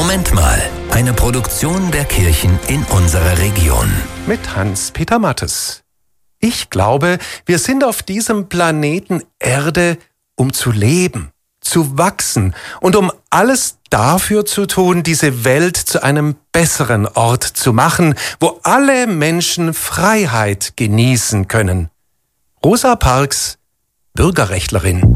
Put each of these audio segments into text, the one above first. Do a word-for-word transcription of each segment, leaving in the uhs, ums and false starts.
Moment mal, eine Produktion der Kirchen in unserer Region. Mit Hans-Peter Mattes. Ich glaube, wir sind auf diesem Planeten Erde, um zu leben, zu wachsen und um alles dafür zu tun, diese Welt zu einem besseren Ort zu machen, wo alle Menschen Freiheit genießen können. Rosa Parks, Bürgerrechtlerin.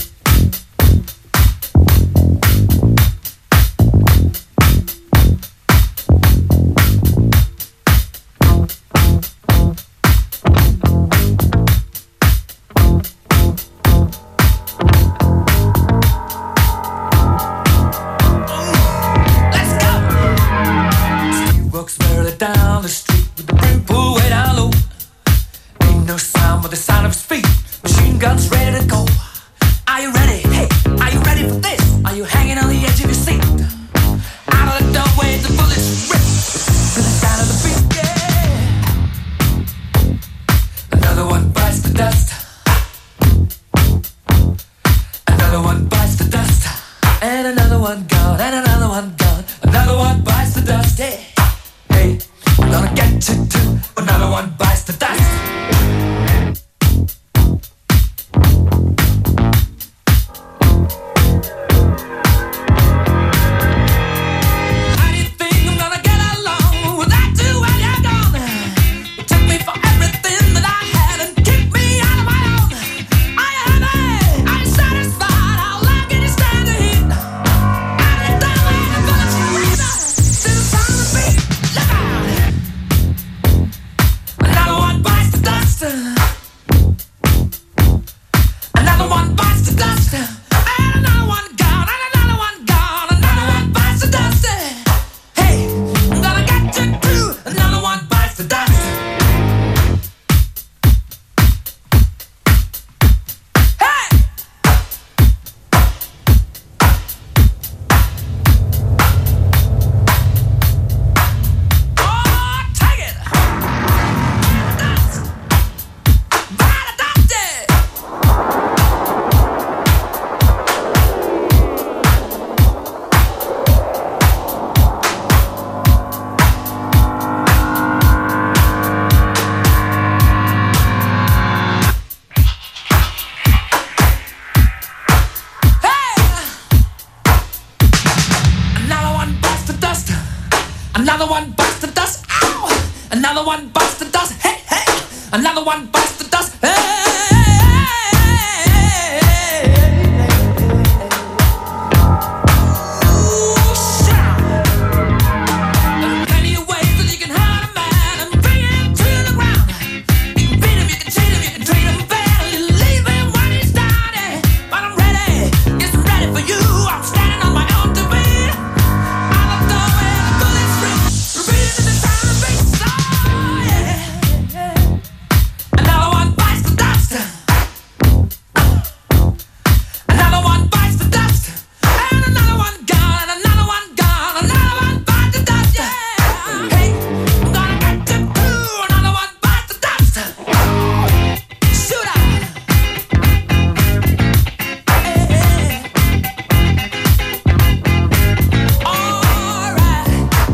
Down the street with the brim pulled way down low. Ain't no sound but the sound of his feet. Machine guns ready to go. Are you ready? Hey, are you ready for this? Are you hanging on the edge of your seat? Out of the doorway, the bullets rip to the sound of the beat. Yeah. Another one bites the dust. Another one bites the dust. And another one gone. And another one gone. Another one bites the dust. Yeah. Hey, I'm gonna get you too. Another one bites the dust. How do you think I'm gonna get along without you when you're gone? You took me for everything that I had and kicked me out of my own. Are you happy? Are you satisfied? How long can you stand the heat? Out of the doorway, the bullets rip to the sound of the beat. Look out! Another one bites the dust. Another one bites the dust. And another one gone. And another one gone. Another one bites the dust. Hey, I'm gonna get you too. Another one bites the dust. Hey! Oh, take it! Dust! By the dust, yeah! Hey! Another one bites the dust. Another one bites the dust. Ow! Another one bites the dust. Hey, hey! Another one bites the dust. Hey! Ooh, shout! There are plenty of ways that you can hurt a man and bring him to the ground. You can beat him, you can cheat him, you can treat him bad, you leave him when he's down. Yeah. But I'm ready, yes, I'm ready for you. I'm standing on my own two feet. Out of the doorway, the bullets rip, repeating to the sound of the beat. Oh, yeah. Another one bites the dust. Another one bites the dust. And another one gone. And another one gone. Another one bites the dust. Yeah. Hey, I'm gonna get you too. Another one bites the dust. Shoot out. Hey, hey. All right.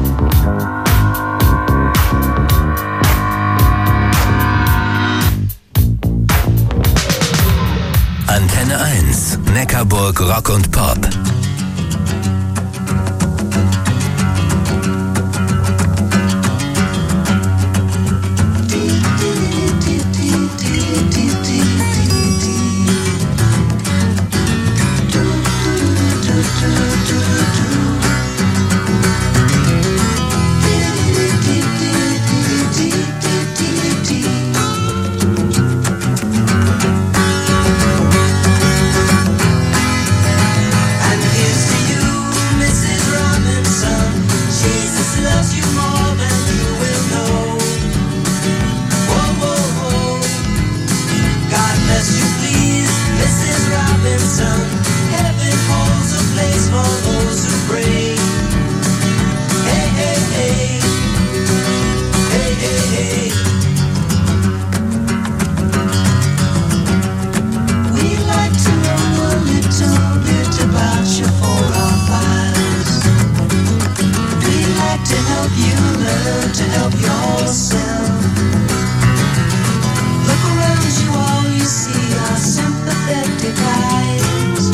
Antenne eins, Neckarburg Rock und Pop. And to help yourself. Look around you, all you see are sympathetic eyes.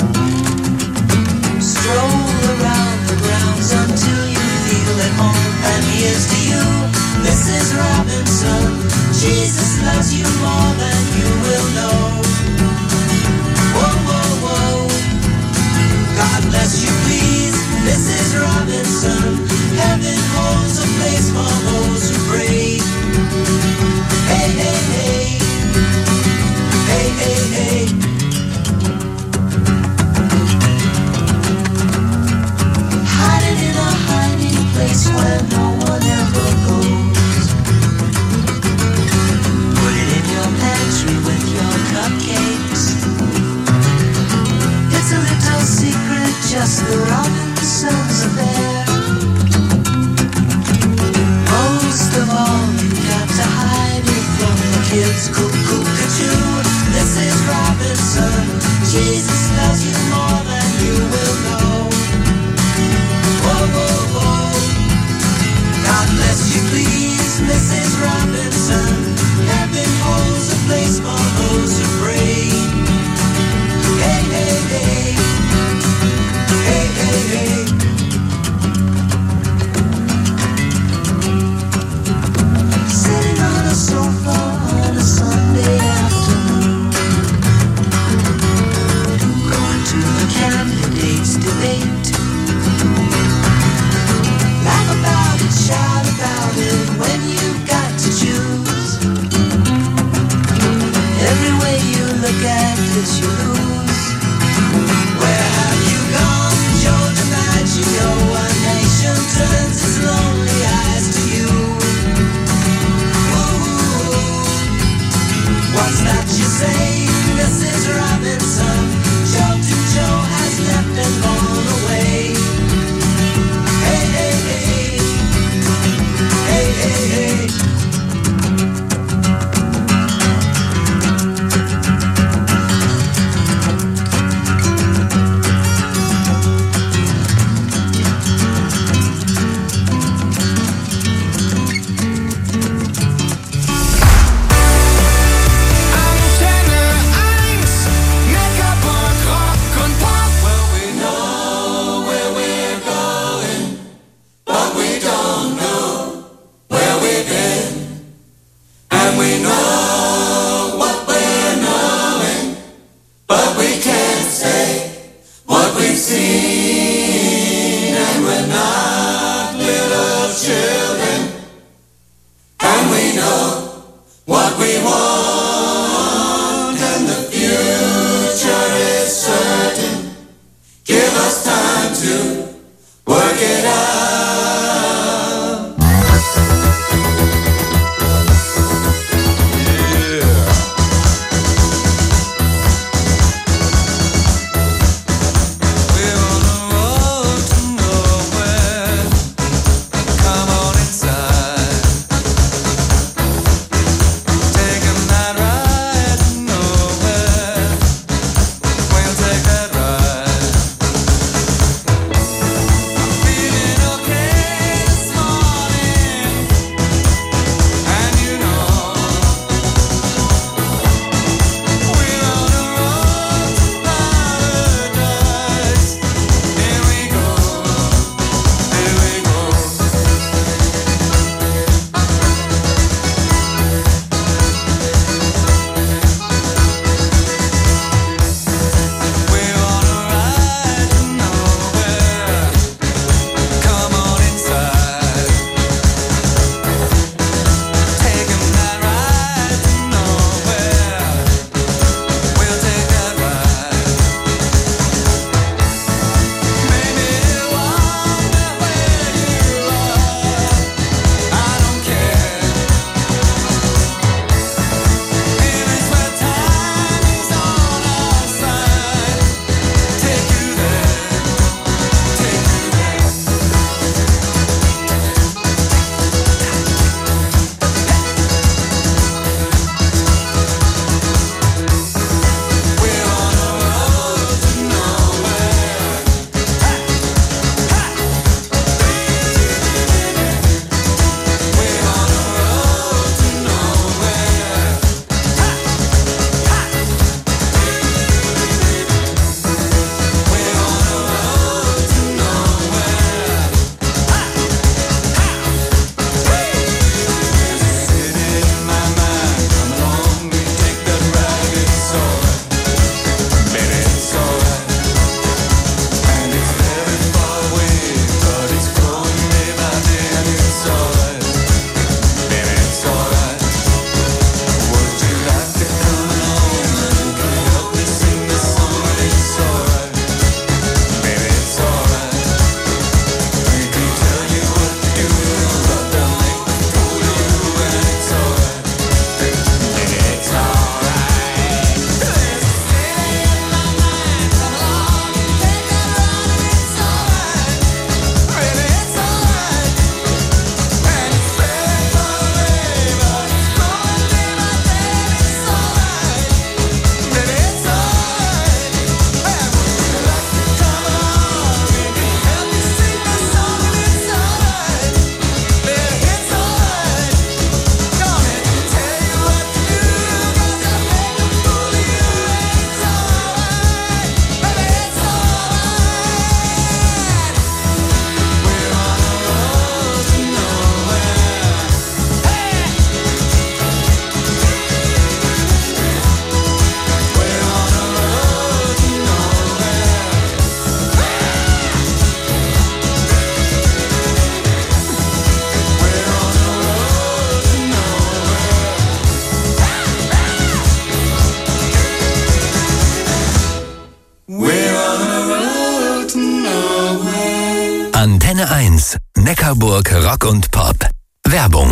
Stroll around the grounds until you feel at home. And here's to you, Missus Robinson. Jesus loves you more than you will know. Whoa, whoa, whoa. God bless you, please, Missus Robinson. Heaven holds a place for those who pray. Hey, hey, hey. Hey, hey, hey. Hiding in a hiding place where no one ever goes. Put it in your pantry with your cupcakes. It's a little secret, just the Robinsons affair. Most of all, you got to hide it from the kids. Cuckoo-cuckoo, Missus Robinson. Jesus loves you more than you will know. Whoa, whoa, whoa. God bless you, please, Missus Robinson. Heaven holds a place for those who pray. Hey, hey, hey. Hey, hey, hey. Sitting on a sofa on a Sunday afternoon, going to the candidates' debate. Laugh about it, shout about it when you've got to choose. Every way you look at it, you lose. Where have you gone, Joe DiMaggio? A nation turns its lonely eyes to you. Ooh, what's that you say, Missus Robinson? Joe to Joe has left and gone away. Hey, hey, hey. Hey, hey, hey. Come on in. Antenne eins, Neckarburg Rock und Pop. Werbung.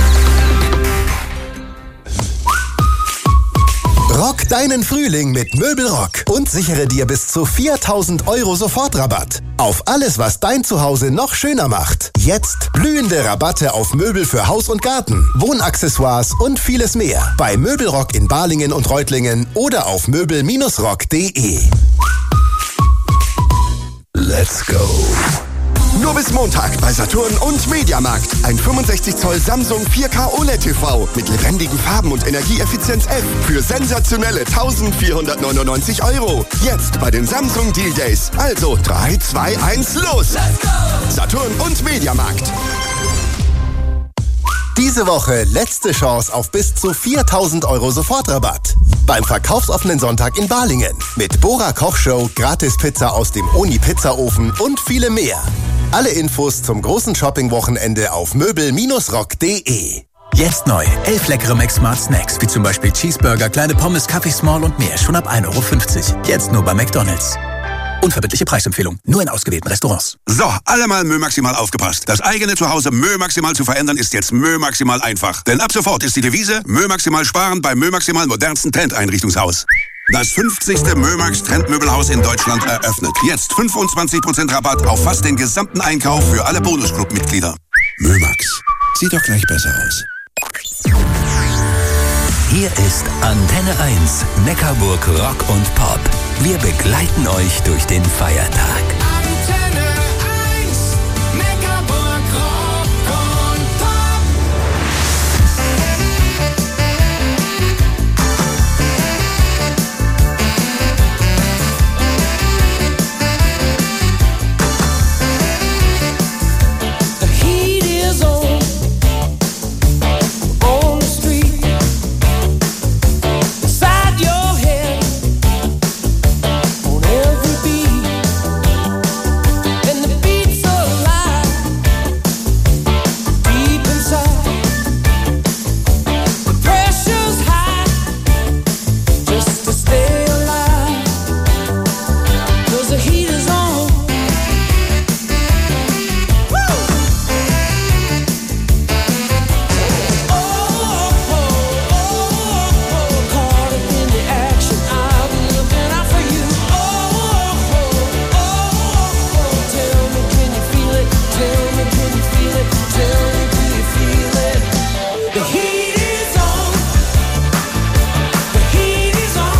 Rock deinen Frühling mit Möbelrock und sichere dir bis zu viertausend Euro Sofortrabatt. Auf alles, was dein Zuhause noch schöner macht. Jetzt blühende Rabatte auf Möbel für Haus und Garten, Wohnaccessoires und vieles mehr. Bei Möbelrock in Balingen und Reutlingen oder auf möbel Bindestrich rock punkt de. Let's go. Nur bis Montag bei Saturn und Mediamarkt. Ein fünfundsechzig Zoll Samsung vier K O L E D-T V mit lebendigen Farben und Energieeffizienz F für sensationelle eintausendvierhundertneunundneunzig Euro. Jetzt bei den Samsung Deal Days. Also drei, zwei, eins, los! Saturn und Mediamarkt. Diese Woche letzte Chance auf bis zu viertausend Euro Sofortrabatt. Beim verkaufsoffenen Sonntag in Balingen. Mit Bora Kochshow, Gratis-Pizza aus dem Oni-Pizzaofen und viele mehr. Alle Infos zum großen Shopping-Wochenende auf möbel Bindestrich rock punkt de. Jetzt neu. Elf leckere Mac Smart Snacks, wie zum Beispiel Cheeseburger, kleine Pommes, Kaffee Small und mehr. Schon ab ein Euro fünfzig. Jetzt nur bei McDonald's. Unverbindliche Preisempfehlung. Nur in ausgewählten Restaurants. So, alle mal Mö Maximal aufgepasst. Das eigene Zuhause Mö Maximal zu verändern ist jetzt Mö Maximal einfach. Denn ab sofort ist die Devise Mö Maximal sparen beim Mö Maximal modernsten Trendeinrichtungshaus. Das fünfzigste Mömax Trendmöbelhaus in Deutschland eröffnet. Jetzt fünfundzwanzig Prozent Rabatt auf fast den gesamten Einkauf für alle Bonusclub-Mitglieder. Mömax. Sieht doch gleich besser aus. Hier ist Antenne eins, Neckarburg Rock und Pop. Wir begleiten euch durch den Feiertag.